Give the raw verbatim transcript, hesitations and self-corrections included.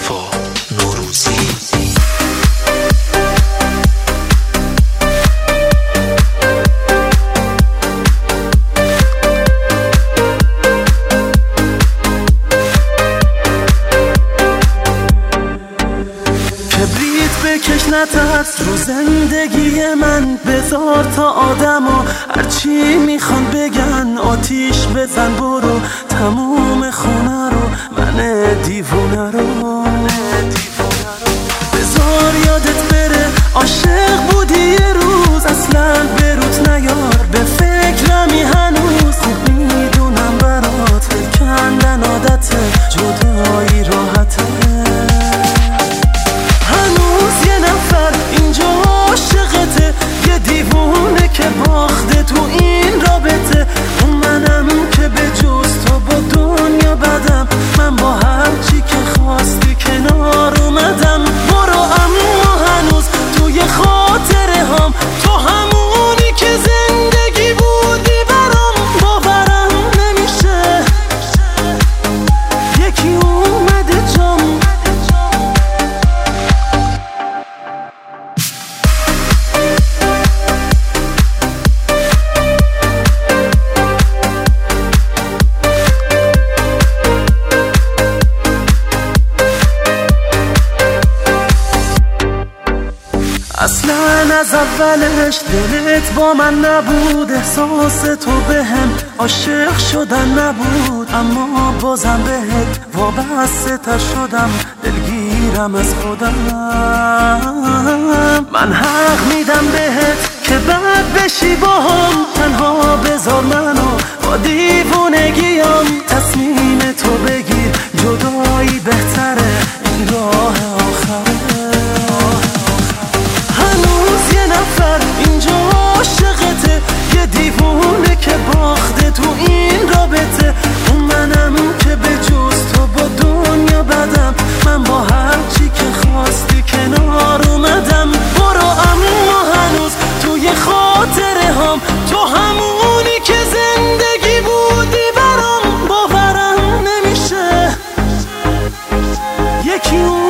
مصطفی نوروزی. بکش نترس رو زندگی من، بذار تا آدما هرچی میخوان بگن، آتیش بزن برو تموم خونه رو، من دیوونه رو بذار یادت بره عاشق بودی یه روز، اصلا به روت نیار به فکرمی هنوز، خوب میدونم برات کندن عادته، جدایی راحته، اینجا عاشقته یه دیوونه که باخته تو این رابطه، اون منم که به جز تو با دنیا بدم، من با هر چی که خواستی کنار اومدم، برو اما هنوز توی خاطره هم تو همونی که زندگی بودی برام، باورم نمیشه یکی اومده جام. اصلا از اولش دلت با من نبود، احساس تو بهم عاشق شدن نبود، اما بازم بهت وابسته تر شدم، دلگیرم از خودم، من حق میدم بهت که بعد بشی با هم، تنها بذار منو با دیوونگیام، تصمیم تو بگیر جدایی بهتره، این راه آخره، اینجا عاشقته یه دیوونه که باخته تو این رابطه، اون منم که به جز تو با دنیا بدم، من با هر چی که خواستی کنار اومدم، برو اما هنوز توی خاطره هم تو همونی که زندگی بودی برام، باورم نمیشه یکی